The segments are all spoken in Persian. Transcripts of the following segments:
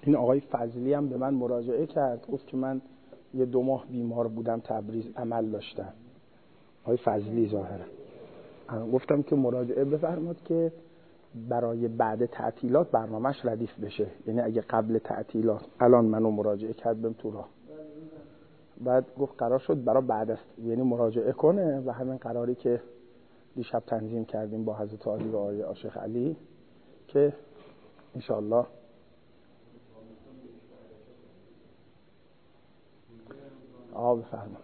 این آقای فضلی هم به من مراجعه کرد، گفت که من یه 2 ماه بیمار بودم تبریز، عمل داشتم. آقای فضلی ظاهرا گفتم که مراجعه بفرماد که برای بعد تعطیلات برنامه‌اش ردیف بشه، یعنی اگه قبل تعطیلات، الان منو مراجعه کرد بهم تو راه، بعد گفت قرار شد برای بعد است، یعنی مراجعه کنه و همین قراری که دیشب تنظیم کردیم با حضرت عالی و آقای شیخ علی که انشاءالله بفرما.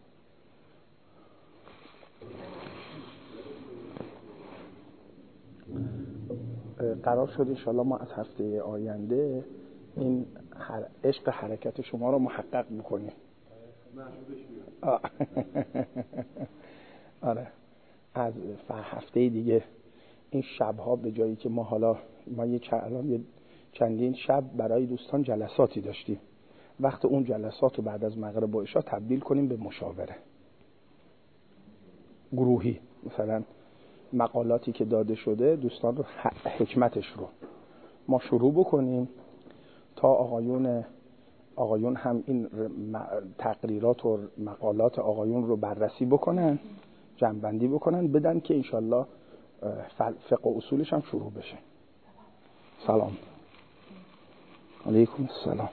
قرار شد انشاءالله ما از هفته آینده این عشق حرکت شما رو محقق بکنیم. آره، از هفته دیگه این شبها به جایی که ما الان چندین شب برای دوستان جلساتی داشتیم، وقت اون جلسات رو بعد از مغرب و عشا تبدیل کنیم به مشاوره گروهی. مثلا مقالاتی که داده شده دوستان رو حکمتش رو ما شروع بکنیم تا آقایون هم این تقریرات و مقالات آقایون رو بررسی بکنن، جمع‌بندی بکنن، بدن که انشالله فقه و اصولش هم شروع بشه. سلام علیکم. السلام.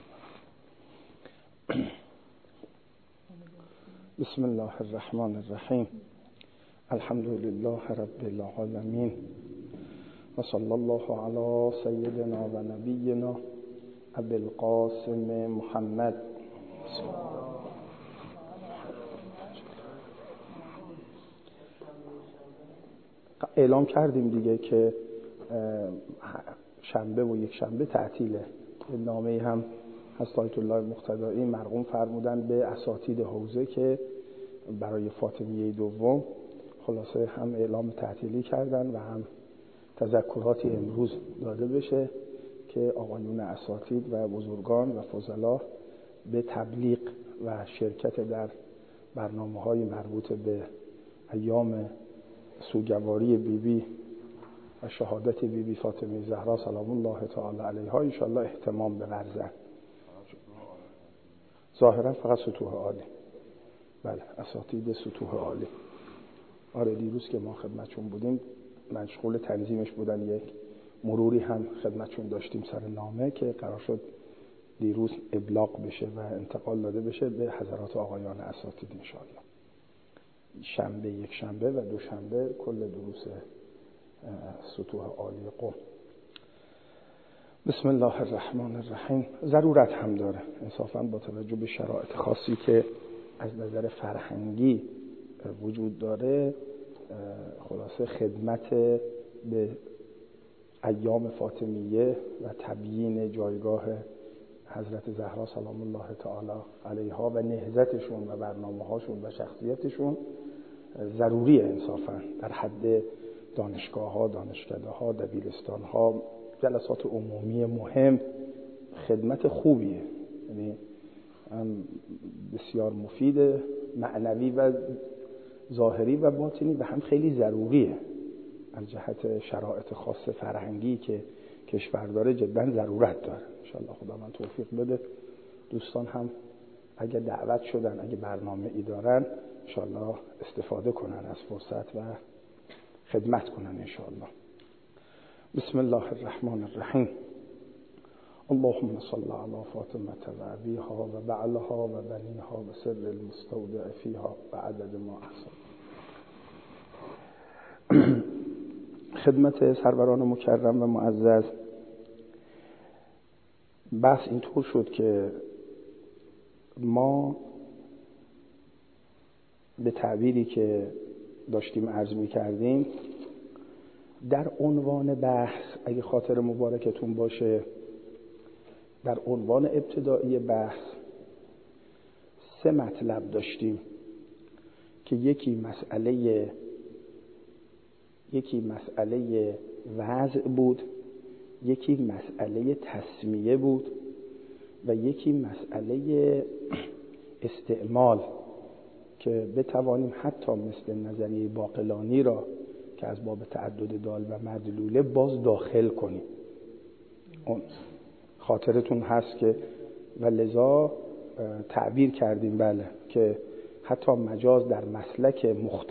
بسم الله الرحمن الرحیم. الحمد لله رب العالمین و صلی الله علی سیدنا و نبینا ابی القاسم محمد. اعلام کردیم دیگه که شنبه و یک شنبه تعطیله. نامه‌ای هم حضرت آیت الله مقتدایی مرقوم فرمودن به اساتید حوزه که برای فاطمیه دوم خلاصه هم اعلام تعطیلی کردن و هم تذکراتی امروز داده بشه که آقایون اساتید و بزرگان و فضلا به تبلیغ و شرکت در برنامه‌های مربوط به ایام سوگواری بیبی و شهادت بیبی فاطمه زهرا سلام الله تعالی علیها ان شاء الله اهتمام بورزن. ظاهرا فقط سطوح عالی. بله، اساتید سطوح عالی. آره، دیروز که ما خدمتشون بودیم مشغول تنظیمش بودن، یک مروری هم خدمتشون داشتیم سر نامه که قرار شد دیروز ابلاغ بشه و انتقال داده بشه به حضرات آقایان اساتید ان شاء الله. شنبه یک شنبه و دوشنبه کل دروس سطوح عالی قم. بسم الله الرحمن الرحیم. ضرورت هم داره انصافا با توجه به شرایط خاصی که از نظر فرهنگی وجود داره، خلاصه خدمت به ایام فاطمیه و تبیین جایگاه حضرت زهرا سلام الله تعالی علیها و نهضتشون و برنامه‌هاشون و شخصیتشون ضروریه انصافا در حد دانشگاه‌ها، دانشکده‌ها، دبیرستان‌ها، جلسات عمومی مهم خدمت خوبیه، یعنی بسیار مفیده، معنوی و ظاهری و باطنی، و هم خیلی ضروریه از جهت شرایط خاص فرهنگی که کشور داره، جدا ضرورت داره. انشاءالله خدا من توفیق بده دوستان هم اگه دعوت شدن، اگه برنامه ای دارن انشاءالله استفاده کنن از فرصت و خدمت کنن انشاءالله. بسم الله الرحمن الرحیم. اللهم صل علی فاطمه و ابیها و بعلها و بنیها و سر المستودع فیها و عدد ما احصا. خدمت سروران مکرم و معزز، بحث اینطور شد که ما به تعبیری که داشتیم عرض می کردیم در عنوان بحث، اگه خاطر مبارکتون باشه، در عنوان ابتدایی بحث 3 مطلب داشتیم که یکی مسئله وضع بود، یکی مسئله تسمیه بود و یکی مسئله استعمال که بتوانیم حتی مثل نظریه باقلانی را که از باب تعدد دال و مدلوله باز داخل کنیم. خاطرتون هست که و لذا تعبیر کردیم بله که حتی مجاز در مسلک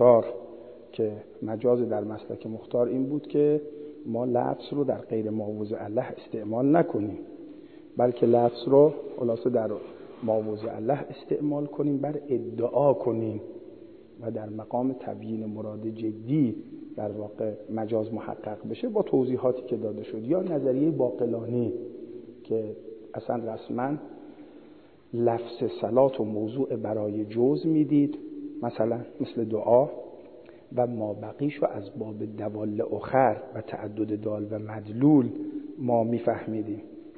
مختار این بود که ما لفظ رو در غیر ماوضع الله استعمال نکنیم، بلکه لفظ رو خلاصه در ماوضع الله استعمال کنیم، بر ادعا کنیم و در مقام تبیین مراد جدی در واقع مجاز محقق بشه با توضیحاتی که داده شد. یا نظریه باقلانی که اصلا رسما لفظ صلات و موضوع برای جز میدید، مثلا مثل دعا، و ما بقیشو از باب دوال اخر و تعدد دال و مدلول ما میفهمیدیم.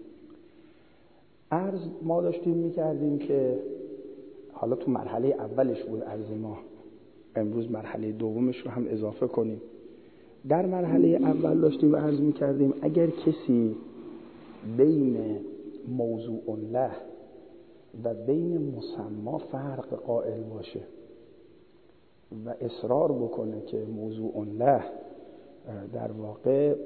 عرض ما داشتیم میکردیم که حالا تو مرحله اولش بود عرض ما، امروز مرحله دومش رو هم اضافه کنیم. در مرحله اول داشتیم عرض میکردیم اگر کسی بین موضوع له و بین مسما فرق قائل باشه و اصرار بکنه که موضوع له در واقع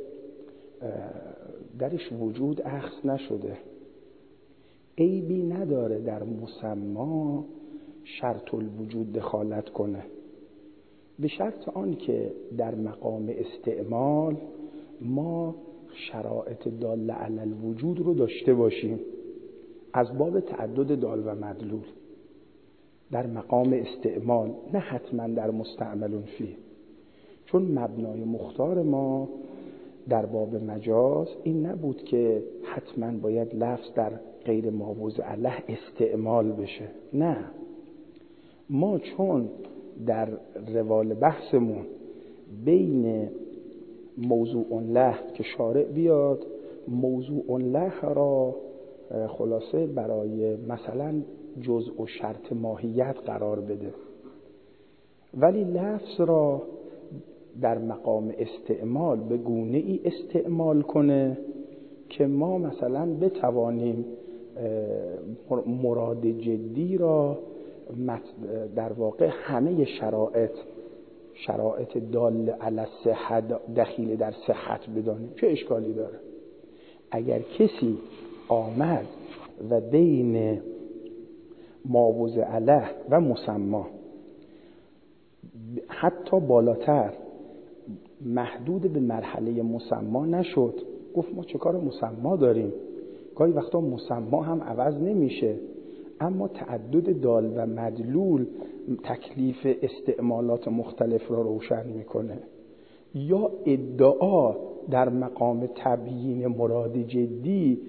درش وجود اخذ نشده، عیبی نداره در مسما شرط الوجود دخالت کنه، به شرط آن که در مقام استعمال ما شرایط داله علی الوجود رو داشته باشیم از باب تعدد دال و مدلول در مقام استعمال، نه حتما در مستعمل فیه. چون مبنای مختار ما در باب مجاز این نبود که حتما باید لفظ در غیر ماوضع له استعمال بشه، نه، ما چون در روال بحثمون بین موضوع له که شارع بیاد موضوع له را خلاصه برای مثلا جزء و شرط ماهیت قرار بده، ولی لفظ را در مقام استعمال به گونه ای استعمال کنه که ما مثلا بتوانیم مراد جدی را در واقع همه شرایط دال علی الصحه دخیل در صحت بدانیم. چه اشکالی داره اگر کسی آمد و بین ماوضع له و مسما حتی بالاتر محدود به مرحله مسما نشد، گفت ما چه کار مسما داریم، گاهی وقتا مسما هم عوض نمیشه اما تعدد دال و مدلول تکلیف استعمالات مختلف را روشن میکنه، یا ادعا در مقام تبیین مراد جدی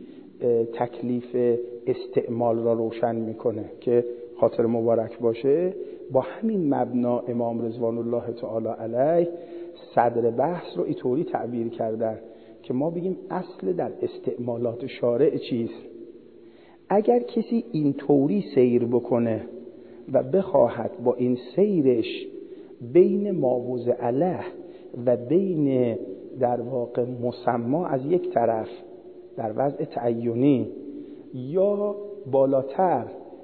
تکلیف استعمال را روشن میکنه که خاطر مبارک باشه. با همین مبنا امام رضوان الله تعالی علیه صدر بحث رو اینطوری تعبیر کردن که ما بگیم اصل در استعمالات شارع چیست. اگر کسی اینطوری سیر بکنه و بخواهد با این سیرش بین ماوضع له و بین در واقع مسما از یک طرف در وضع تعینی یا بالاتر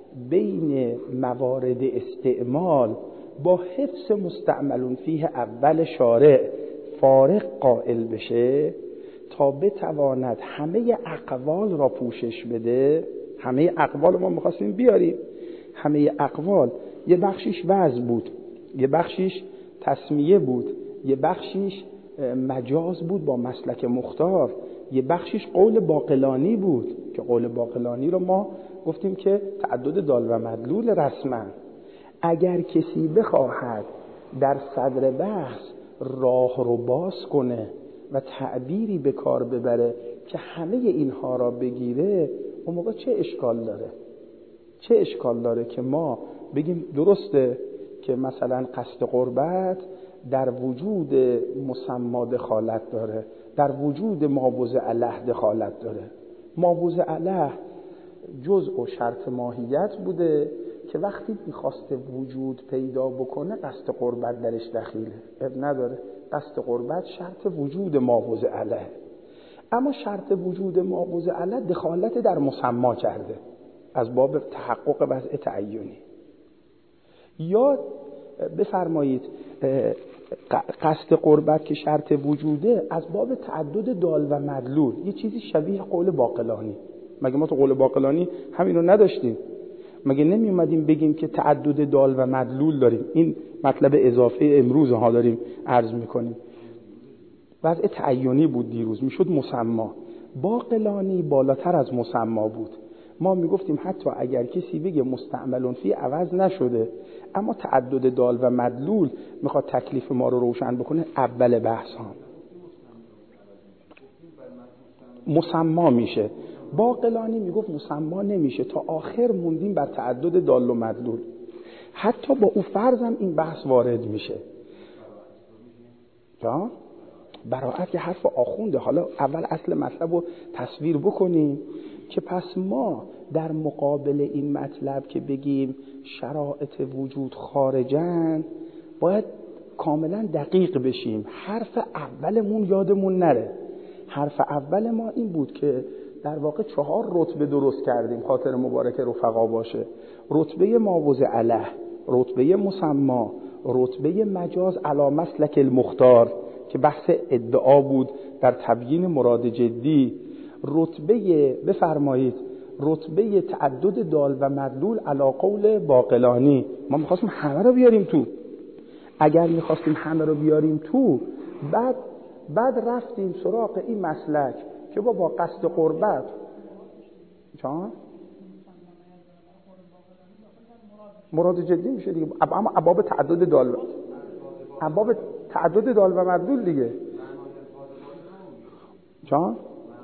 بین موارد استعمال با حفظ مستعمل فیه اول شارع فارق قائل بشه تا بتواند همه اقوال را پوشش بده. همه اقوال ما می‌خواستیم بیاریم، همه اقوال یه بخشیش وضع بود، یه بخشیش تسمیه بود، یه بخشیش مجاز بود با مسلک مختار، یه بخشیش قول باقلانی بود که قول باقلانی رو ما گفتیم که تعدد دال و مدلول رسما. اگر کسی بخواهد در صدر بحث راه رو باز کنه و تعبیری به کار ببره که همه اینها را بگیره، اون موقع چه اشکال داره؟ چه اشکال داره که ما بگیم درسته که مثلا قصد قربت در وجود مسما دخالت داره، در وجود ماوضع له دخالت داره. ماوضع له جزء و شرط ماهیت بوده که وقتی میخواسته وجود پیدا بکنه قصد قربت درش دخیله، اب نداره، قصد قربت شرط وجود ماوضع له، اما شرط وجود ماوضع له دخالت در مسما کرده از باب تحقق وضع تعینی. یا بفرمایید قصد قربت که شرط وجوده از باب تعدد دال و مدلول، یه چیزی شبیه قول باقلانی، مگه ما تو قول باقلانی همین رو نداشتیم؟ مگه نمی اومدیم بگیم که تعدد دال و مدلول داریم؟ این مطلب اضافه امروز ها داریم عرض میکنیم. وضع تعینی بود دیروز، میشد مسما. باقلانی بالاتر از مسما بود. ما میگفتیم حتی اگر کسی بگه مستعملون فی عوض نشده، اما تعدد دال و مدلول میخواد تکلیف ما رو روشن بکنه، اول بحث ها مسما میشه. باقلانی میگفت مسما نمیشه، تا آخر موندیم بر تعدد دال و مدلول. حتی با او فرضم این بحث وارد میشه. جا براعت که حرف آخونده. حالا اول اصل مطلب رو تصویر بکنیم که پس ما در مقابل این مطلب که بگیم شرایط وجود خارجن، باید کاملا دقیق بشیم. حرف اولمون یادمون نره. حرف اول ما این بود که در واقع 4 رتبه درست کردیم، خاطر مبارک رفقا باشه. رتبه ماوضع علیه، رتبه مسما، رتبه مجاز علی مسلک المختار که بحث ادعا بود در تبیین مراد جدی، رتبه بفرمایید رتبه تعدد دال و مدلول علی قول باقلانی. ما می‌خواستیم همه رو بیاریم تو. اگر می‌خواستیم همه رو بیاریم تو، بعد رفتیم سراغ این مسلک که با قصد قربت چون مراد جدی میشه دیگه. اما ابواب تعدد دال و مدلول دیگه. جان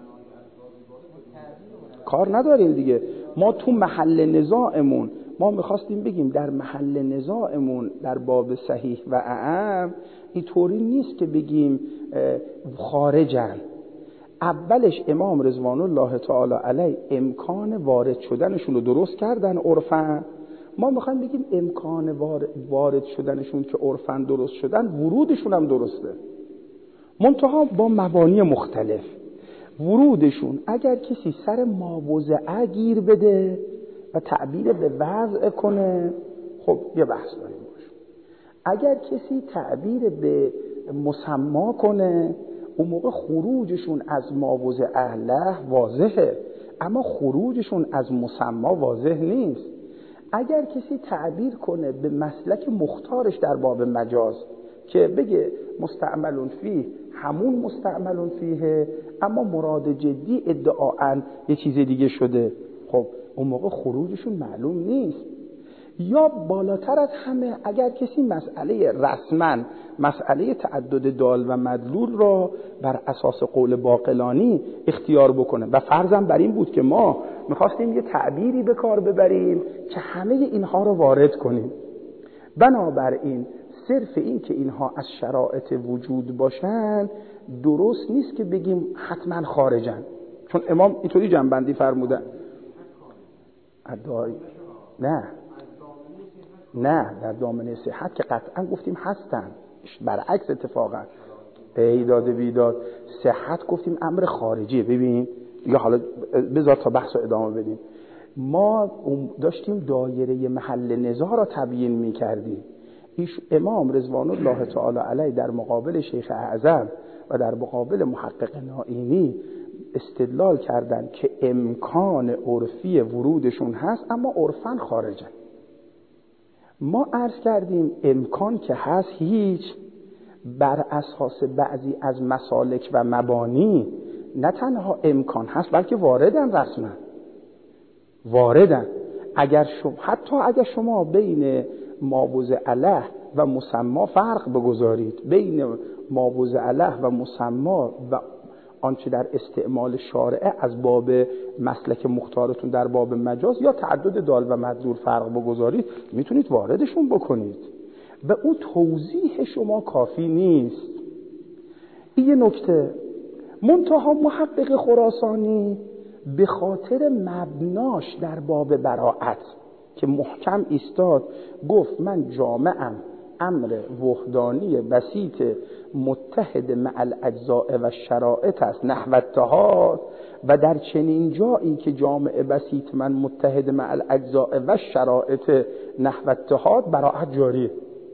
کار نداریم دیگه. ما تو محل نزاعمون ما میخواستیم بگیم در محل نزاعمون در باب صحیح و اعم اینطوری نیست که بگیم خارجن. اولش امام رضوان الله تعالی علیه امکان وارد شدنشون رو درست کردن عرفاً. ما میخوایم بگیم امکان وارد شدنشون که عرفاً درست شدن، ورودشون هم درسته، منتها با مبانی مختلف. ورودشون اگر کسی سر ماوضع گیر بده و تعبیر به وضع کنه، خب یه بحث داریم باشه. اگر کسی تعبیر به مسما کنه، اون موقع خروجشون از ماوضع اهله واضحه، اما خروجشون از مسما واضح نیست. اگر کسی تعبیر کنه به مسلک مختارش در باب مجاز که بگه مستعملون فیه همون مستعملون فیه، اما مراد جدی ادعاً یه چیز دیگه شده، خب اون موقع خروجشون معلوم نیست. یا بالاتر از همه اگر کسی مسئله رسما مسئله تعدد دال و مدلول را بر اساس قول باقلانی اختیار بکنه و فرضاً بر این بود که ما میخواستیم یه تعبیری به کار ببریم که همه اینها رو وارد کنیم، بنابراین صرف این که اینها از شرایط وجود باشن درست نیست که بگیم حتما خارجن، چون امام اینطوری جنبندی فرمودن. نه در دامنه صحت که قطعا گفتیم هستن، برعکس اتفاقا ایداد بیداد صحت گفتیم امر خارجیه. ببین یا حالا بذار تا بحث رو ادامه بدیم. ما داشتیم دایره محل نزاع را تبیین می کردیم. امام رضوان الله تعالی علیه در مقابل شیخ اعظم و در مقابل محقق نائینی استدلال کردند که امکان عرفی ورودشون هست اما عرفاً خارجن. ما عرض کردیم امکان که هست هیچ، بر اساس بعضی از مسالک و مبانی نه تنها امکان هست بلکه واردن، رسما واردن. حتی اگر شما بین ماوضع علیه و مسما فرق بگذارید، بین ماوضع علیه و مسما و آنچه در استعمال شارعه از باب مسلک مختارتون در باب مجاز یا تعدد دال و مدلول فرق بگذارید، میتونید واردشون بکنید و اون توضیح شما کافی نیست. این یه نکته. منتها محقق خراسانی به خاطر مبناش در باب براعت که محکم ایستاد، گفت من جامعم امر وحدانی بسیط متحد مع الاجزاء و شرائط است نحو اتحاد، و در چنین جایی که جامع بسیط من متحد مع الاجزاء و شرائط نحو اتحاد، براعت جاریه.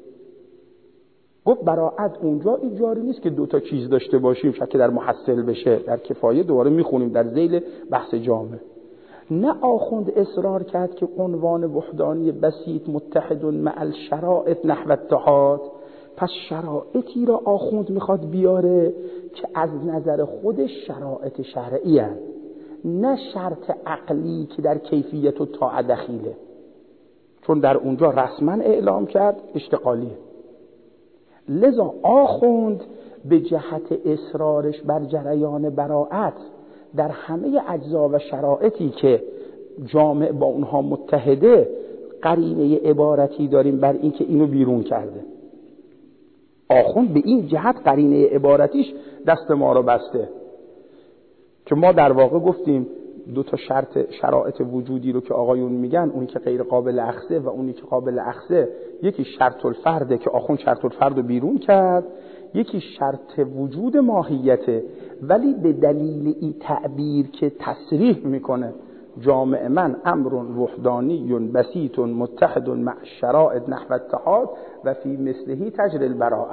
گفت براعت اونجا جاری نیست که 2 چیز داشته باشیم شک در محصل بشه، در کفایه دوباره میخونیم در ذیل بحث جامع. نه آخوند اصرار کرد که عنوان وحدانی بسیط متحد مع الشرائط نحو اتحاد. پس شرایطی را آخوند میخواد بیاره که از نظر خودش شرایط شرعی هست، نه شرط عقلی که در کیفیت و طاعت دخیله، چون در اونجا رسما اعلام کرد اشتغالیه. لذا آخوند به جهت اصرارش بر جریان براءت در همه اجزا و شرایطی که جامع با اونها متحده، قرینه عبارتی داریم بر این که اینو بیرون کرده. آخوند به این جهت قرینه عبارتیش دست ما رو بسته که ما در واقع گفتیم دو تا شرایط وجودی رو که آقایون میگن، اونی که غیر قابل اخذه و اونی که قابل اخذه، یکی شرط الفرده که آخوند شرط الفرد رو بیرون کرد، یکی شرط وجود ماهیته، ولی به دلیل این تعبیر که تصریح میکنه جامع من امر وحدانی بسیط متحد مع الشرائط نحو اتحاد و فی مثله تجری البراءه،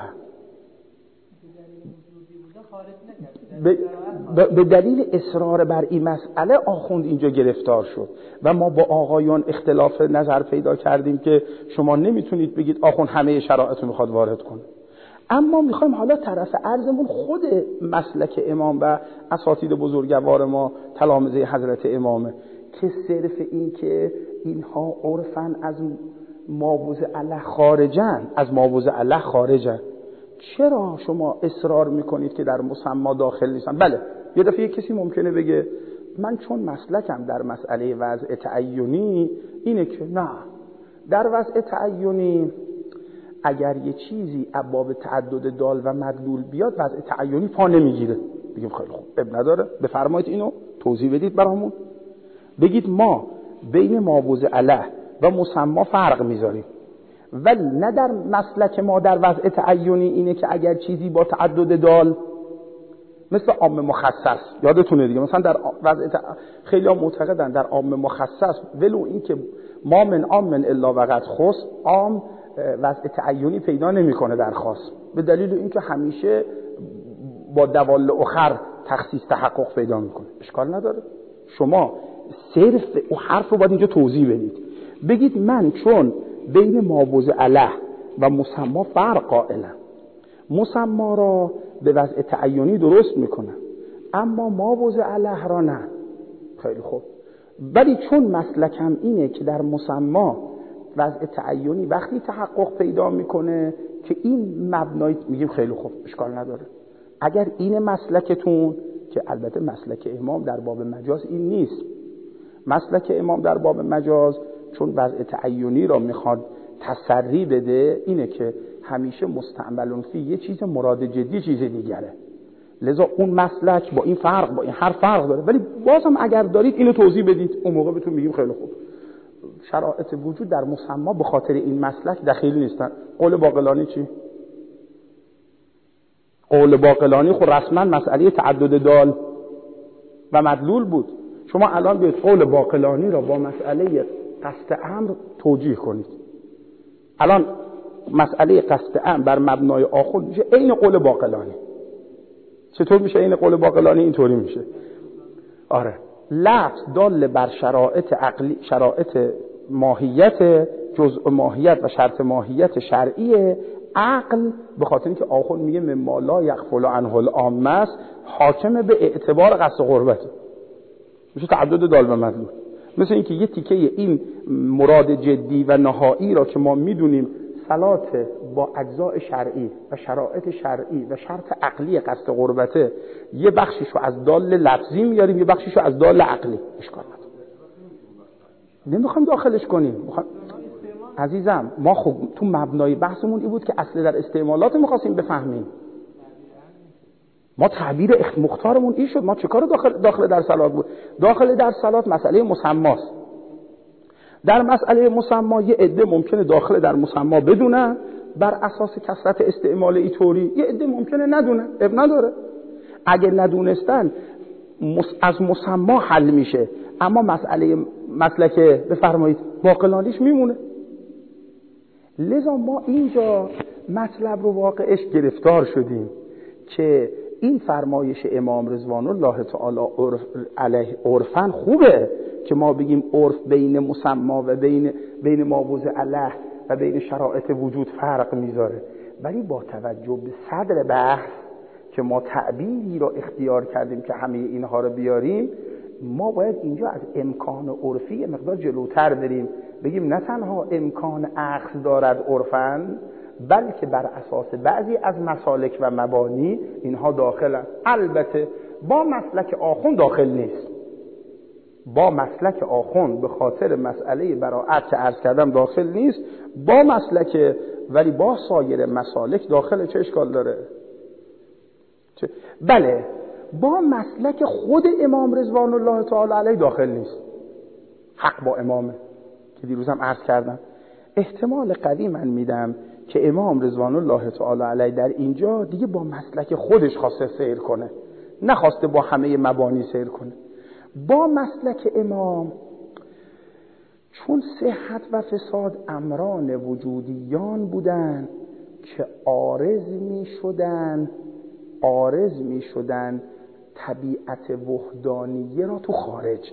به دلیل اصرار بر این مسئله آخوند اینجا گرفتار شد و ما با آقایان اختلاف نظر پیدا کردیم که شما نمیتونید بگید آخوند همه شرایط رو میخواد وارد کنه. اما میخوایم حالا طرف عرضمون خود مسلک امام و اساتید بزرگوار ما تلامذه حضرت امامه که صرف این که اینها عرفن از مابوز الله خارجن، از مابوز الله خارجن، چرا شما اصرار میکنید که در مسمی داخل نیستن؟ بله یه دفعه کسی ممکنه بگه من چون مسلکم در مسئله وضع تعینی اینه که نه، در وضع تعینی اگر یه چیزی ابواب تعدد دال و مدلول بیاد وضع تعینی پا نمیگیره. بگیم خیلی خوب، اب نداره، بفرمایید اینو توضیح بدید برامون، بگید ما بین مابوز اله و مسمی فرق میذاریم، ولی نه در مسلک ما در وضع تعینی اینه که اگر چیزی با تعدد دال مثل عام مخصص، یادتونه دیگه، مثلا در وضع خیلی ها معتقدن در عام مخصص ولو این که ما من عام من الا وقد خص، عام وضع تعینی پیدا نمیکنه در خاص، به دلیل اینکه همیشه با دوال اخر تخصیص تحقق پیدا میکنه. اشکال نداره، شما صرف اون حرف رو باید اینجا توضیح بدید، بگید من چون بین مابوز اله و مسمی فرق قائلم، مسمی را به وضع تعینی درست میکنم اما مابوز اله را نه. خیلی خوب، ولی چون مسلکم اینه که در مسمی وضع تعینی وقتی تحقق پیدا میکنه که این مبنای، میگیم خیلی خوب اشکال نداره. اگر این مسلکتون، که البته مسلک امام در باب مجاز این نیست، مسلک امام در باب مجاز چون وضع تعینی را میخواد تسری بده اینه که همیشه مستعملون فی یه چیز مراد جدی چیز دیگره، لذا اون مسلک با این فرق، با این هر فرق داره، ولی بازم اگر دارید اینو توضیح بدید، اون موقع بهتون میگیم خیلی خوب. شرایط وجود در مسمی به خاطر این مسلک دخیل نیستن. قول باقلانی چی؟ قول باقلانی خود رسما مسئله تعدد دال و مدلول بود. شما الان به قول باقلانی را با مسئله قصد امر توجیه کنید. الان مسئله قصد امر بر مبنای آخوند میشه عین قول باقلانی. چطور میشه عین قول باقلانی؟ اینطوری میشه. آره، لفظ دال بر شرایط عقلی، شرایط ماهیت، جزء ماهیت و شرط ماهیت شرعیه. عقل به خاطر اینکه آخوند میگه مما لا یغفل عنه العامه است، حاکم به اعتبار قصد قربته، میشه تعدد دال و مدلول. مثل اینکه یه تیکه این مراد جدی و نهایی را که ما میدونیم صلات با اجزاء شرعی و شرایط شرعی و شرط عقلی قصد قربته، یه بخشیشو از دال لفظی میاریم، یه بخشیشو از دال عقلی. اشکال نداره، نمیخوام داخلش کنیم. عزیزم ما خب تو مبنای بحثمون این بود که اصل در استعمالات می‌خواستیم بفهمیم. ما تعبیر مختارمون این شد، ما چه کار داخل در صلات بود؟ داخل در صلات مسئله مسماست. در مسئله مسما یه عده ممکنه داخل در مسما بدونن بر اساس کثرت استعمال اینطوری، یه عده ممکنه ندونن، اب نداره. اگه ندونستن از مسما حل میشه، اما مسلک بفرمایید باقلانیش میمونه. لذا ما اینجا مطلب رو واقعش گرفتار شدیم که این فرمایش امام رضوان الله تعالی علیه عرفاً خوبه که ما بگیم عرف بین مسما و بین ما وضع له و بین شرایط وجود فرق میذاره، ولی با توجه به صدر بحث که ما تعبیری را اختیار کردیم که همه اینها رو بیاریم، ما باید اینجا از امکان عرفی مقدار جلوتر بریم، بگیم نه تنها امکان اخذ دارد عرفاً، بلکه بر اساس بعضی از مسالک و مبانی اینها داخلند. البته با مسلک آخوند داخل نیست، با مسلک آخوند به خاطر مسئله براءت که عرض کردم داخل نیست، با مسلک ولی با سایر مسالک داخل. چه اشکال داره؟ بله با مسلک خود امام رضوان الله تعالی علیه داخل نیست، حق با امامه که دیروزم عرض کردم. احتمال قوی من میدم که امام رضوان الله تعالی علیه در اینجا دیگه با مسلک خودش خواسته سیر کنه، نخواسته با همه مبانی سیر کنه. با مسلک امام چون صحت و فساد امران وجودیان بودن که عارض می شدن طبیعت وحدانیه را تو خارج.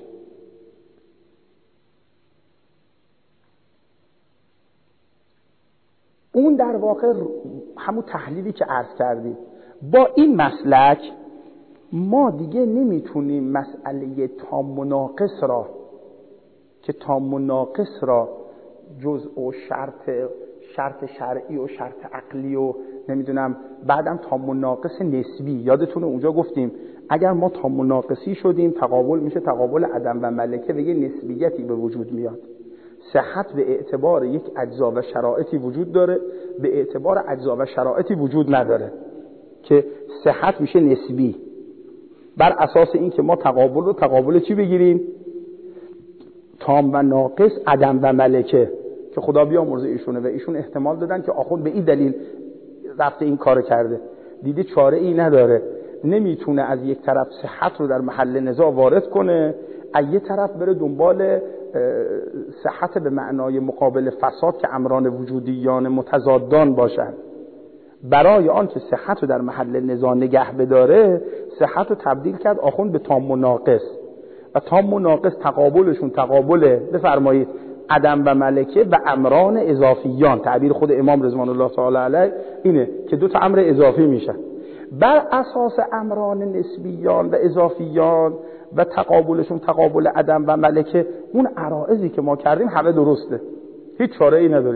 اون در واقع همون تحلیلی که عرض کردیم. با این مسلک ما دیگه نمیتونیم مسئله تام و ناقص را که تام و ناقص را جزء و شرط شرعی و شرط عقلی و نمیدونم بعدم تام و ناقص نسبی، یادتونه اونجا گفتیم اگر ما تام و ناقصی شدیم تقابل میشه تقابل عدم و ملکه و یه نسبیتی به وجود میاد. صحت به اعتبار یک اجزا و شرایطی وجود داره، به اعتبار اجزا و شرایطی وجود نداره که صحت میشه نسبی. بر اساس این که ما تقابل چی بگیریم؟ تام و ناقص، عدم و ملکه، که خدا بیامرزه ایشونه و ایشون احتمال دادن که آخوند به این دلیل رفته این کار کرده، دیده چاره ای نداره، نمیتونه از یک طرف صحت رو در محل نزاع وارد کنه، از یک طرف بره دنبال صحت به معنای مقابل فساد که امران وجودیان متضادان باشن. برای آن که صحت رو در محل نزاع نگه بداره، صحت رو تبدیل کرد آخوند به تام و ناقص، و تام و ناقص تقابلشون تقابل بفرمایید عدم و ملکه و امران اضافیان. تعبیر خود امام رضوان الله تعالی علیه اینه که دو تا امر اضافی میشن. بر اساس امران نسبیان و اضافیان و تقابلشون تقابل عدم و ملکه، اون عرائضی که ما کردیم همه درسته، هیچ چاره ای نداریم،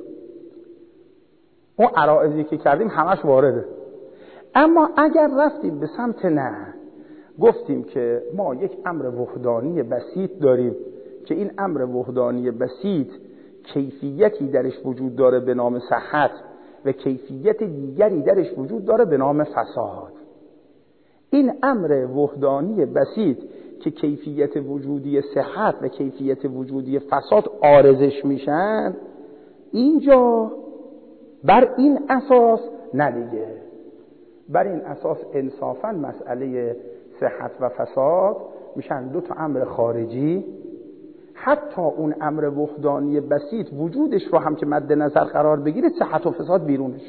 اون عرائضی که کردیم همش وارده. اما اگر رفتیم به سمت نه، گفتیم که ما یک امر وحدانی بسیط داریم که این امر وحدانی بسیط کیفیتی درش وجود داره به نام صحت و کیفیت دیگری درش وجود داره به نام فساد. این امر وحدانی بسیط که کیفیت وجودی صحت و کیفیت وجودی فساد عارضش میشن، اینجا بر این اساس ندیگه، بر این اساس انصافاً مسئله صحت و فساد میشن دو تا امر خارجی. حتی اون امر وحدانی بسیط وجودش رو هم که مد نظر قرار بگیره، صحت و فساد بیرونش.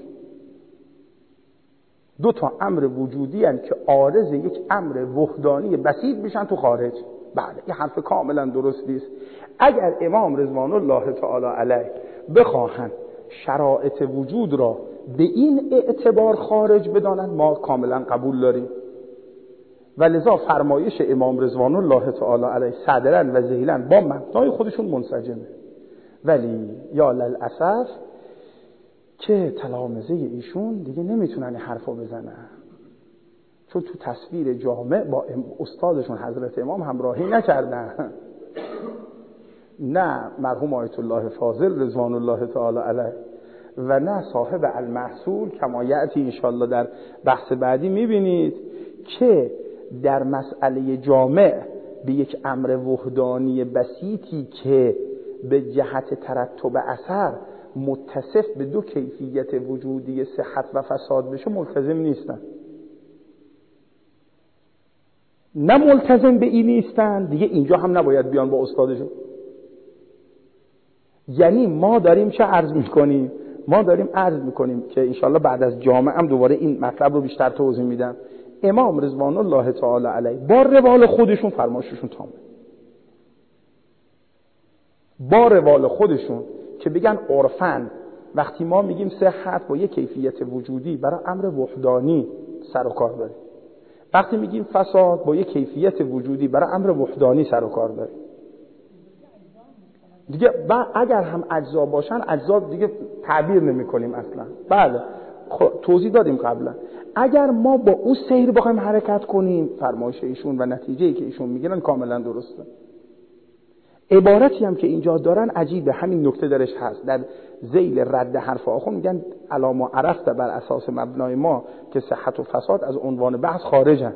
دو تا امر وجودی هستند که عارض یک امر وحدانی بسیط میشن تو خارج. بله، این حرف کاملا درست نیست. اگر امام رضوان الله تعالی علیه بخواهند شرایط وجود را به این اعتبار خارج بدانند، ما کاملا قبول داریم. و لذا فرمایش امام رضوان الله تعالی علیه صدرن و ذیلن با مبنای خودشون منسجمه. ولی یا للاسف که تلامذه ایشون دیگه نمیتونن این حرفو بزنن، چون تو تصویر جامع با استادشون حضرت امام همراهی نکردن. نه مرحوم آیت الله فاضل رضوان الله تعالی علیه و نه صاحب المحصول، کما یأتی انشاءالله در بحث بعدی میبینید که در مسئله جامع به یک امر وحدانی بسیطی که به جهت ترتب اثر متصف به دو کیفیت وجودی صحت و فساد بشه ملتزم نیستن. نه ملتزم به این نیستن دیگه، اینجا هم نباید بیان با استادشون. یعنی ما داریم چه عرض میکنیم؟ ما داریم عرض میکنیم که انشالله بعد از جامعه هم دوباره این مطلب رو بیشتر توضیح میدم. امام رضوان الله تعالی علیه با روال خودشون فرمایششون تامه، با روال خودشون که بگن عرفاً وقتی ما میگیم صحت با یک کیفیت وجودی برای امر وحدانی سر و کار داره، وقتی میگیم فساد با یک کیفیت وجودی برای امر وحدانی سر و کار داره دیگه. اگر هم اجزا باشن، اجزا دیگه تعبیر نمی کنیم اصلا. بله توضیح دادیم قبلا. اگر ما با او سیر بخوایم حرکت کنیم، فرمایش ایشون و نتیجه‌ای که ایشون میگیرن کاملا درسته. عبارتی هم که اینجا دارن عجیبه، همین نکته درش هست. در ذیل رد حرف آخون میگن علامه عرفت بر اساس مبنای ما که صحت و فساد از عنوان بحث خارجن،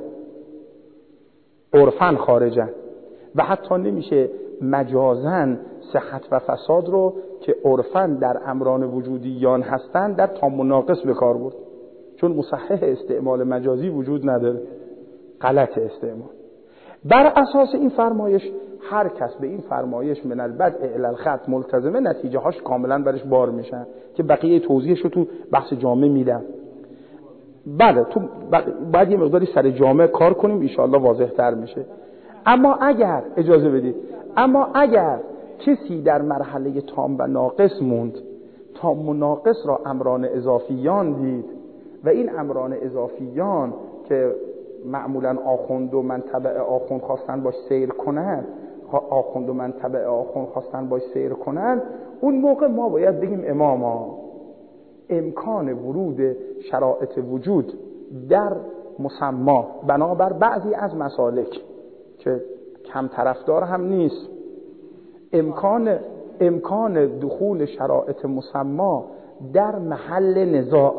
عرفاً خارجن، و حتی نمیشه مجازن صحت و فساد رو که عرفاً در امران وجودیان هستن در تام و ناقص به کار برد، چون مصحح استعمال مجازی وجود نداره، غلط استعمال. بر اساس این فرمایش هر کس به این فرمایش من البدء الی الخط ملتزمه، نتیجه هاش کاملا برش بار میشن که بقیه توضیحش رو تو بحث جامع میدم. بله تو بعد یه مقداری سر جامع کار کنیم ان شاءالله واضح تر میشه. اما اگر اجازه بدید، اما اگر کسی در مرحله تام و ناقص موند، تام و ناقص را امران اضافیان دید و این امران اضافیان که معمولا آخوند و منطبع آخوند خواستن باش سیر کنن، آخوند و منطبع آخوند خواستن باش سیر کنن، اون موقع ما باید بگیم اماما امکان ورود شرائط وجود در مسما بنابر بعضی از مسالک که کم طرفدار هم نیست، امکان دخول شرائط مسما در محل نزاع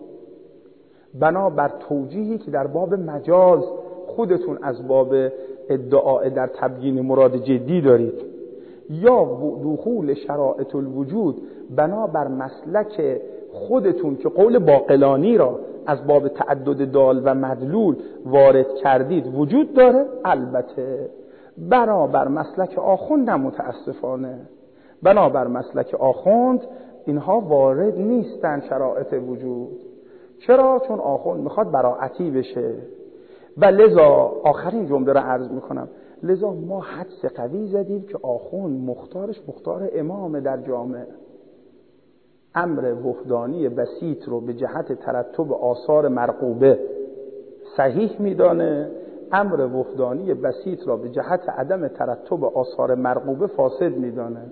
بنابر توجیهی که در باب مجاز خودتون از باب ادعاء در تبیین مراد جدی دارید، یا دخول شرائط الوجود بنابر مسلک خودتون که قول باقلانی را از باب تعدد دال و مدلول وارد کردید وجود داره. البته بنابر مسلک آخوند متاسفانه، بنابر مسلک آخوند اینها وارد نیستن شرائط وجود. چرا؟ چون آخوند میخواد براعتی بشه و لذا آخرین جمله رو عرض میکنم، لذا ما حدس قوی زدیم که آخوند مختارش مختار امام در جامعه، امر وحدانی بسیط رو به جهت ترتب آثار مرغوبه صحیح میدانه، امر وحدانی بسیط را به جهت عدم ترتب آثار مرغوبه فاسد میدانه.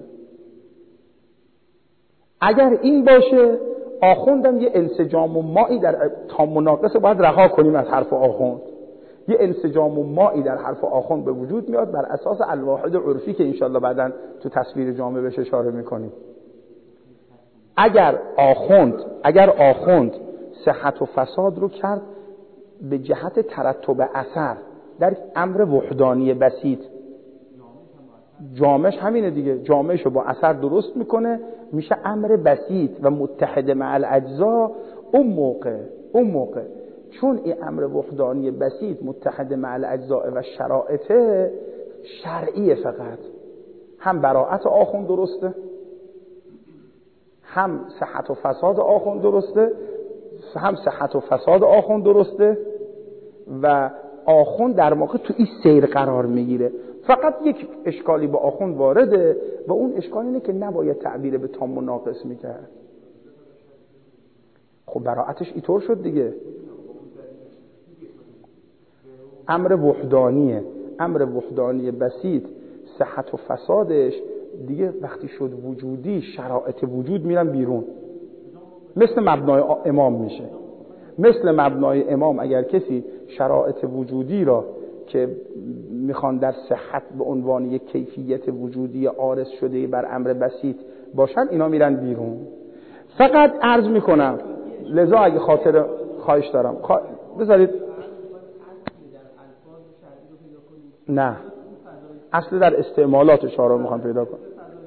اگر این باشه آخوندم یه انسجام و مایی در تام مناقصه باید رها کنیم از حرف آخوند، یه انسجام و مایی در حرف آخوند به وجود میاد بر اساس الواحد عرفی که انشالله بعداً تو تصویر جامع بهش اشاره میکنیم. اگر آخوند صحت و فساد رو کرد به جهت ترتب اثر در امر وحدانی بسیط، جامعش همینه دیگه، جامعش رو با اثر درست میکنه میشه امر بسیط و متحد مع الاجزا. اون موقع چون این امر وحدانی بسیط متحد مع الاجزا و شرائط شرعیه، فقط هم براءت آخوند درسته، هم صحت و فساد آخوند درسته، و آخوند در موقع تو این سیر قرار میگیره. فقط یک اشکالی با آخوند وارده و اون اشکال اینه که نباید تعبیر به تام و ناقص میکرد. خب براعتش اینطور شد دیگه، امر وحدانی بسیط صحت و فسادش دیگه وقتی شد وجودی، شرائط وجود میرن بیرون، مثل مبنای امام میشه. مثل مبنای امام اگر کسی شرائط وجودی را که میخوان در صحت به عنوان یک کیفیت وجودی عارض شده بر امر بسیط باشن، اینا میرن بیرون. فقط عرض میکنم لذا اگه خاطر خواهش دارم بذارید نه اصل در استعمالات اشاره میخوام پیدا کنم.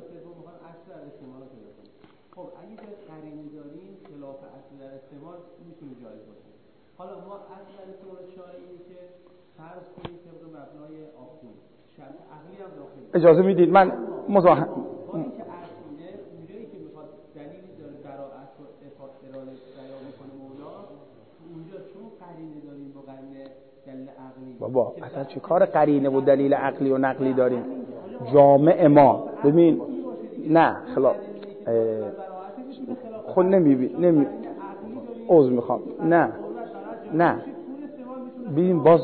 خب اگه که قرینه داریم خلاف اصل در استعمال میتونه جایز باشه. حالا ما اصل در استعمال شرعی که فرض کنیم طبق مبنای آخوند شرط عقلی هم داخل. اجازه میدید من مزاحم اونی که اصلیه اونجایی که میخواد دلیلی داره براءت و اراده بیان میکنه مولا، اونجا چون قرینه داریم با قرینه بابا اصلا چه کار قرینه و دلیل عقلی و نقلی داریم؟ جامع ما ببین نه خلاف خود نمی عذر میخوام نه ببین باز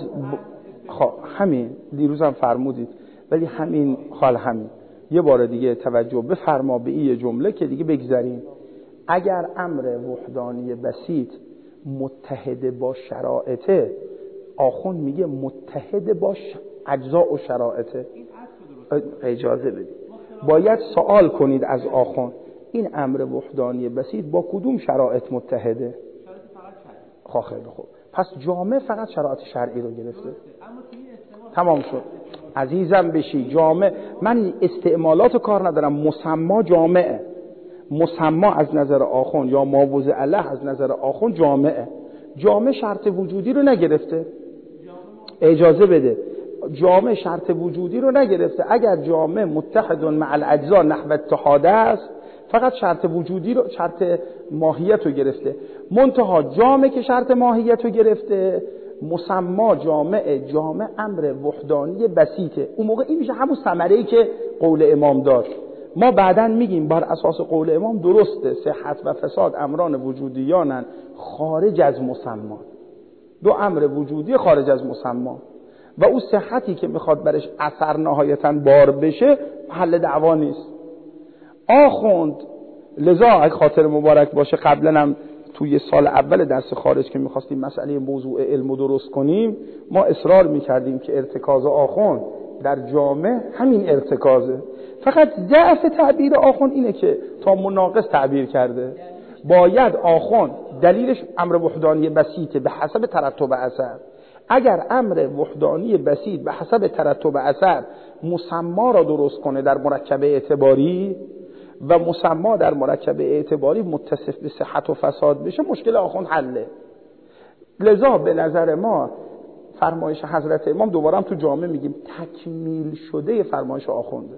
همین دیروزم فرمودید، ولی همین یه بار دیگه توجه بفرما به این جمله که دیگه بگذاریم. اگر امر وحدانی بسیط متحد با شرایطه، آخوند میگه متحد با اجزاء و شرایطه. اجازه بدید باید سوال کنید از آخوند این امر وحدانی بسیط با کدوم شرایط متحده؟ خیلی خوب، پس جامع فقط شرایط شرعی رو گرفته. تمام شد عزیزم بشی. جامع من استعمالات کار ندارم، مسما جامعه. مسما از نظر آخوند یا ماوضع له از نظر آخوند جامعه. جامع شرط وجودی رو نگرفته. اجازه بده، جامع شرط وجودی رو نگرفته. اگر جامع متحد مع الاجزاء نحو اتحاد است فقط شرط وجودی رو، شرط ماهیت رو گرفته. منتها جامع که شرط ماهیت رو گرفته، مسما جامع امر وحدانی بسیطه. اون موقع این میشه همون ثمره‌ای که قول امام داشت. ما بعداً میگیم بر اساس قول امام درسته صحت و فساد امران وجودیانن خارج از مسما. دو امر وجودی خارج از مسما و اون صحتی که میخواد برش اثر نهایتاً بار بشه حل دعوا نیست. آخوند لذا اگه خاطر مبارک باشه قبلا هم توی سال اول درس خارج که میخواستیم مسئله موضوع علم رو درست کنیم، ما اصرار میکردیم که ارتکاز آخوند در جامع همین ارتکازه. فقط ضعف تعبیر آخوند اینه که تا مناقض تعبیر کرده. باید آخوند دلیلش امر وحدانی بسیطه به حسب ترتب اثر. اگر امر وحدانی بسیط به حسب ترتب اثر مسما را درست کنه در مرکب اعتباری و مسما در مرکب اعتباری متصف به صحت و فساد بشه، مشکل آخوند حله. لذا به نظر ما فرمایش حضرت امام دوباره هم تو جامعه میگیم تکمیل شده فرمایش آخونده.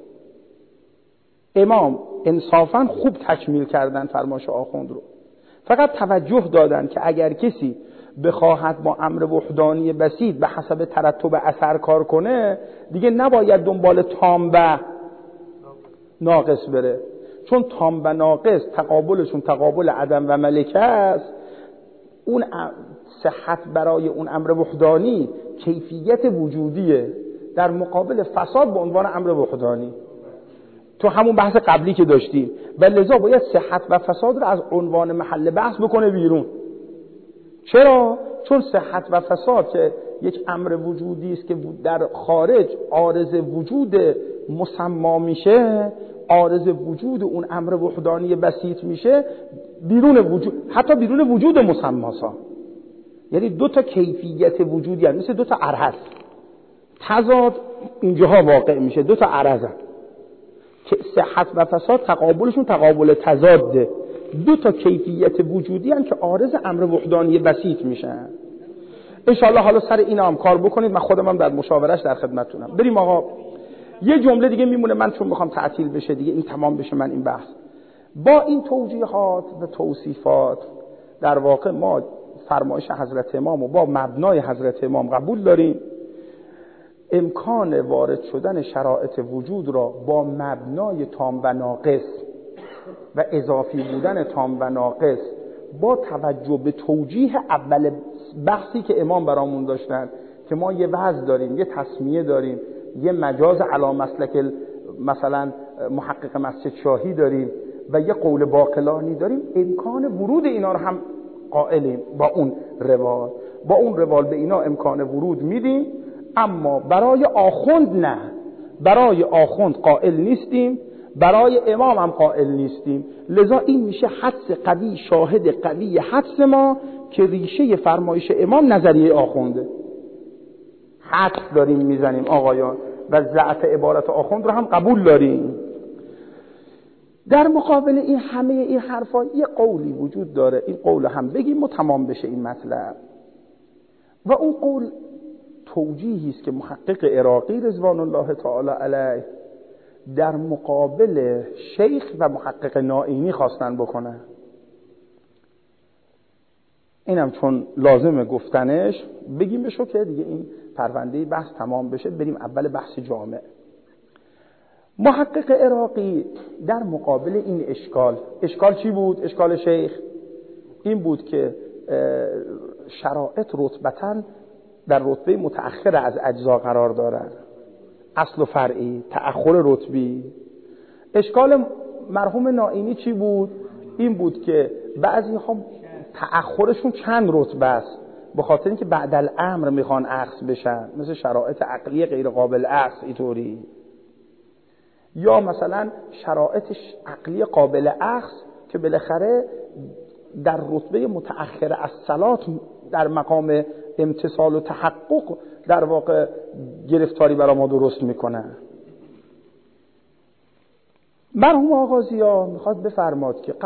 امام انصافاً خوب تکمیل کردن فرمایش آخوند رو، فقط توجه دادن که اگر کسی بخواهد با امر وحدانی بسیط به حسب ترتب اثر کار کنه دیگه نباید دنبال تام و ناقص بره، چون تام و ناقص تقابلشون تقابل عدم و ملکه است. اون صحت برای اون امر وحدانی کیفیت وجودیه در مقابل فساد به عنوان امر وحدانی، تو همون بحث قبلی که داشتیم. و لذا باید صحت و فساد رو از عنوان محل بحث بکنه بیرون. چرا؟ چون صحت و فساد که یک امر وجودی است که در خارج عارض وجود مسما میشه، عارض وجود اون امر وحدانی بسیط میشه بیرون وجود، حتی بیرون وجود مسماسا. یعنی دو تا کیفیت وجودی هست، مثل دو تا عرض تضاد اینجاها واقع میشه. دو تا عرض هست که صحت و فساد تقابلشون تقابل تضاده. دو تا کیفیت وجودی هست که عارض امر وحدانی بسیط میشن. انشاءالله حالا سر اینا هم کار بکنید، من خودم هم در مشاورش در خدمتتونم. بریم آقا، یه جمله دیگه میمونه، من چون میخوام تعطیل بشه دیگه این تمام بشه من این بحث. با این توجیهات و توصیفات در واقع ما فرمایش حضرت امام و با مبنای حضرت امام قبول داریم. امکان وارد شدن شرایط وجود را با مبنای تام و ناقص و اضافی بودن تام و ناقص با توجه به توجیه اول بحثی که امام برامون داشتن که ما یه وضع داریم، یه تسمیه داریم، یه مجاز علی مسلک مثلا محقق مسجد شاهی داریم و یه قول باقلانی داریم، امکان ورود اینا رو هم قائلیم با اون روال به اینا امکان ورود میدیم. اما برای آخوند نه، برای آخوند قائل نیستیم، برای امام هم قائل نیستیم. لذا این میشه حدس قوی، شاهد قوی حدس ما که ریشه فرمایش امام نظریه آخونده. حدس داریم میزنیم آقایان و ضعف عبارت آخوند رو هم قبول داریم. در مقابل این همه این حرفا یه قولی وجود داره، این قول هم بگیم و تمام بشه این مطلب. و اون قول توجیهی است که محقق عراقی رضوان الله تعالی علیه در مقابل شیخ و محقق نائینی خواستن بکنن. اینم چون لازمه گفتنش بگیم بشو که دیگه این پرونده بحث تمام بشه، بریم اول بحث جامع. محقق عراقی در مقابل این اشکال چی بود؟ اشکال شیخ این بود که شرائط رتبتاً در رتبه متأخر از اجزا قرار دارند، اصل و فرعی، تأخر رتبی. اشکال مرحوم نائینی چی بود؟ این بود که بعضی ها تأخرشون چند رتبه است، به خاطر اینکه بعد الامر میخوان اخذ بشن، مثل شرایط عقلی غیر قابل اخذ اینطوری، یا مثلا شرایط عقلی قابل اخذ که بالاخره در رتبه متأخر از صلات در مقام امتصال و تحقق در واقع گرفتاری برای ما درست میکنن. مرحوم آغازی‌ها میخواد بفرماد که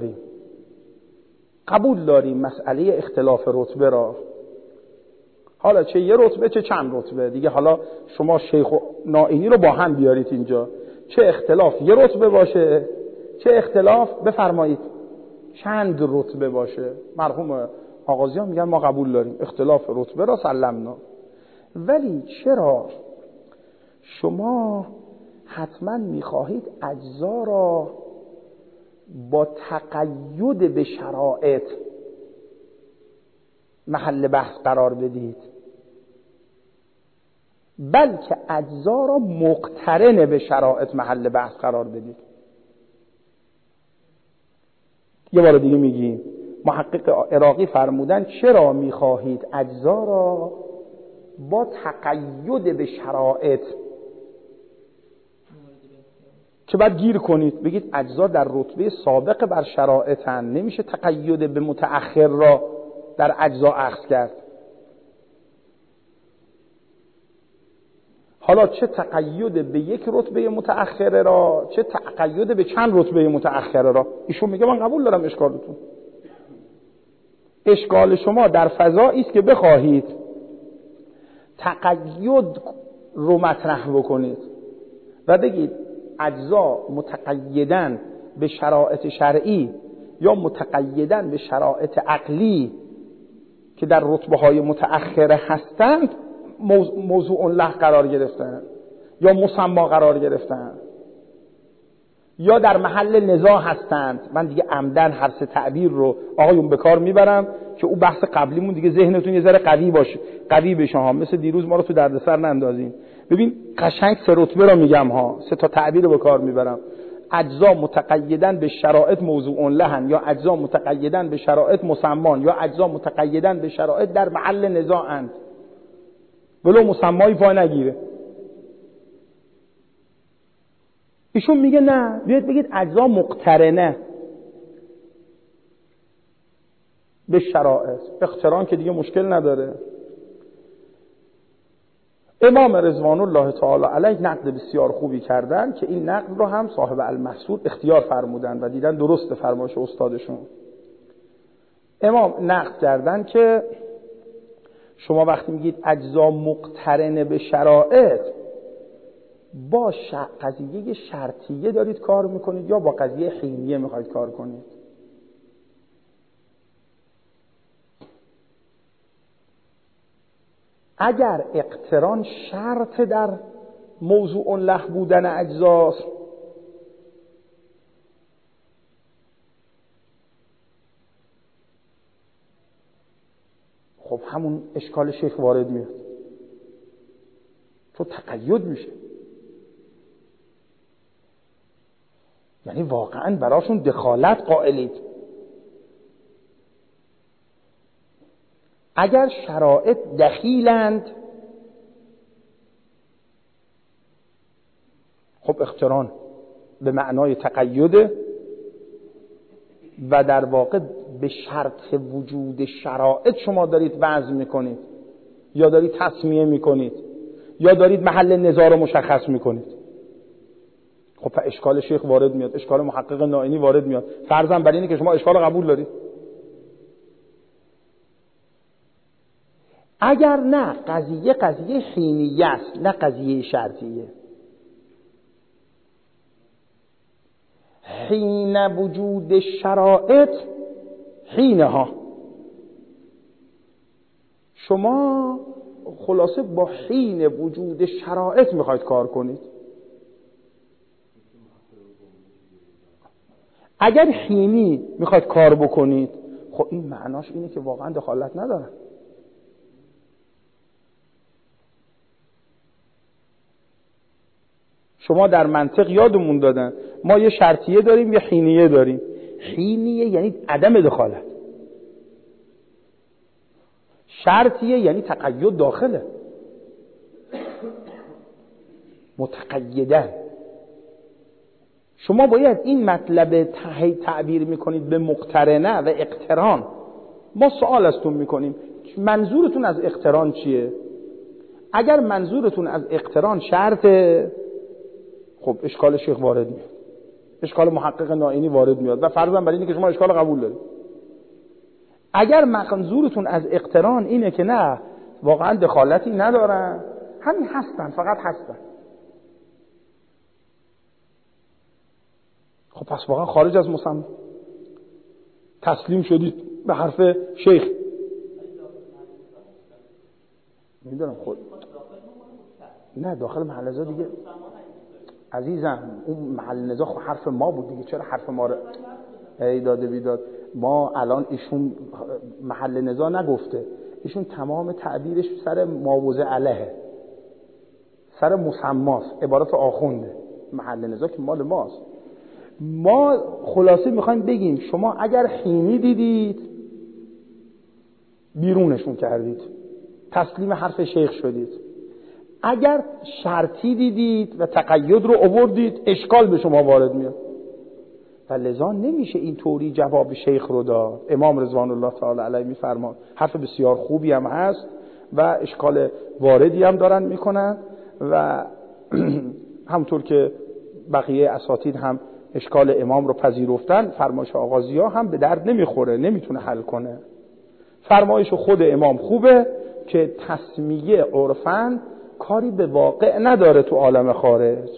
قبول داریم مسئله اختلاف رتبه را، حالا چه یه رتبه چه چند رتبه دیگه، حالا شما شیخ و نائینی رو با هم بیارید اینجا، چه اختلاف یه رتبه باشه چه اختلاف بفرمایید چند رتبه باشه. مرحوم آغازی‌ها میگن ما قبول داریم اختلاف رتبه را سلمنا، ولی چرا شما حتما میخواهید اجزا را با تقید به شرایط محل بحث قرار بدید، بلکه اجزا را مقترن به شرایط محل بحث قرار بدید؟ یه بار دیگه میگیم، محقق عراقی فرمودن چرا میخواهید اجزا را با تقید به شرایط، که بعد گیر کنید بگید اجزا در رتبه سابق بر شرایطن، نمیشه تقید به متأخر را در اجزا اخذ کرد. حالا چه تقید به یک رتبه متأخره را چه تقید به چند رتبه متأخره را. ایشون میگه من قبول دارم اشکالتون، اشکال شما در فضایی است که بخواهید تقید رو مطرح بکنید و بگید اجزا متقیدن به شرایط شرعی یا متقیدن به شرایط عقلی که در رتبه‌های متأخره هستند موضوع له قرار گرفتن یا مسما قرار گرفتن یا در محل نزاع هستند. من دیگه عمدن هر سه تعبیر رو آقایون به کار میبرم که اون بحث قبلیمون دیگه ذهنتون یه ذره قوی بشه ها، مثل دیروز ما رو تو دردسر نندازین. ببین قشنگ سه رتبه رو میگم ها، سه تا تعبیر رو به کار میبرم. اجزا متقیدن به شرایط موضوع لهن، یا اجزا متقیدن به شرایط مسمان، یا اجزا متقیدن به شرایط در محل نزاعند، ولو مسمایی پا نگیره. ایشون میگه نه، بیاید بگید اجزا مقترنه به شرایط، اقتران که دیگه مشکل نداره. امام رضوان الله تعالی علیه نقد بسیار خوبی کردن که این نقد رو هم صاحب المحصول اختیار فرمودن و دیدن درست فرمایش استادشون. امام نقد کردن که شما وقتی میگید اجزا مقترنه به شرایط، با قضیه شرطیه دارید کار میکنید یا با قضیه حینیه میخواید کار کنید؟ اگر اقتران شرط در موضوع له بودن اجزاست، خب همون اشکال شیخ وارد میاد، تو تقید میشه، یعنی واقعا براشون دخالت قائلید. اگر شرایط دخیلند، خب اقتران به معنای تقیده و در واقع به شرط وجود شرایط شما دارید وضع میکنید یا دارید تصمیه میکنید یا دارید محل نزاع رو مشخص میکنید. خب اشکال شیخ وارد میاد، اشکال محقق نائینی وارد میاد. فرضاً بر اینه که شما اشکال قبول دارید. اگر نه، قضیه حینیه است نه قضیه شرطیه. حین وجود شرایط، حینها شما خلاصه با حین وجود شرایط میخواید کار کنید. اگر حینی میخواید کار بکنید، خب این معناش اینه که واقعا دخالت ندارن. شما در منطق یادمون دادن ما یه شرطیه داریم یه حینیه داریم. حینیه یعنی عدم دخالت، شرطیه یعنی تقید داخله، متقیدن. شما باید این مطلب تعبیر میکنید به مقترنه و اقتران. ما سوال ازتون میکنیم منظورتون از اقتران چیه؟ اگر منظورتون از اقتران شرطه، خب اشکال شیخ وارد میاد، اشکال محقق نائینی وارد میاد و فرضاً برای اینکه شما اشکال قبول دارید. اگر منظورتون از اقتران اینه که نه واقعا دخالتی ندارن، همین هستن، فقط هستن، خب پس واقعا خارج از مسمى تسلیم شدید به حرف شیخ. میدونم خود نه داخل محل نزاع دیگه عزیزم، اون محل نزاع خب حرف ما بود دیگه، چرا حرف ما رو ای داده بیداد؟ ما الان ایشون محل نزاع نگفته، ایشون تمام تعبیرش سر ماوزه علیه، سر مسماست، عبارت آخونده. محل نزاع که مال ماست. ما خلاصه میخوایم بگیم شما اگر حینی دیدید بیرونشون کردید، تسلیم حرف شیخ شدید. اگر شرطی دیدید و تقید رو آوردید، اشکال به شما وارد میاد و لذا نمیشه این طوری جواب شیخ رو داد. امام رضوان الله تعالی علیه میفرمان، حرف بسیار خوبی هم هست و اشکال واردی هم دارن میکنن و همطور که بقیه اساتید هم اشکال امام رو پذیرفتن، فرمایش آقا ضیا هم به درد نمیخوره، نمیتونه حل کنه. فرمایش خود امام خوبه که تسمیه عرفاً کاری به واقع نداره تو عالم خارج.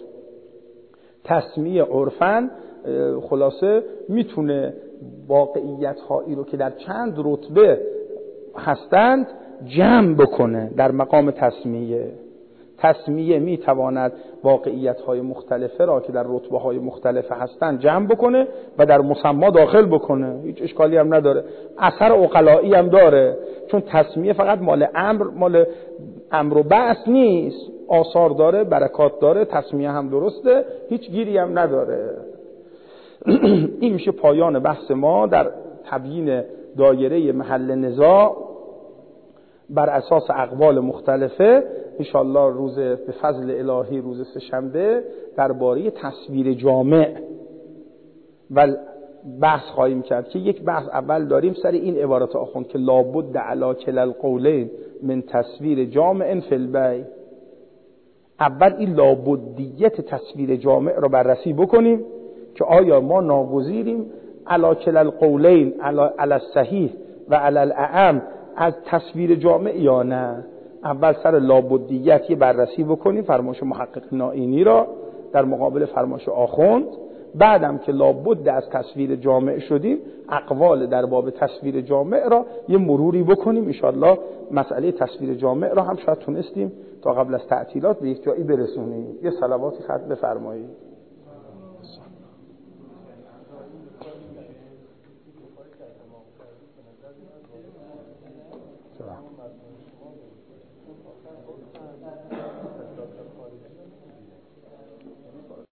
تسمیه عرفاً خلاصه میتونه واقعیت هایی رو که در چند رتبه هستند جمع بکنه در مقام تسمیه. تسمیه میتواند واقعیت های مختلفه را که در رتبه های مختلفه هستند جمع بکنه و در مسما داخل بکنه، هیچ اشکالی هم نداره. اثر عقلایی هم داره، چون تسمیه فقط مال امر و بعث نیست، آثار داره، برکات داره. تسمیه هم درسته، هیچ گیری هم نداره. این میشه پایان بحث ما در تبیین دایره محل نزاع بر اساس اقوال مختلفه. انشاءالله روز به فضل الهی روز سه‌شنبه درباره تصویر جامع و بحث خواهیم کرد که یک بحث اول داریم سر این عبارت آخوند که لابد علی کلا القولین من تصویر جامع فی البیع. اول این لابدیت تصویر جامع رو بررسی بکنیم که آیا ما ناگزیریم علی کلا القولین، علی الصحیح و علی الاعم از تصویر جامع یا نه. اول سر لابدیت یه بررسی بکنیم، فرمایش محقق نائینی را در مقابل فرمایش آخوند. بعدم که لابد از تصویر جامع شدیم، اقوال در باب تصویر جامع را یه مروری بکنیم. انشاءالله مسئله تصویر جامع را هم شاید تونستیم تا قبل از تعطیلات به یک جایی برسونیم. یه صلواتی خط بفرمایید.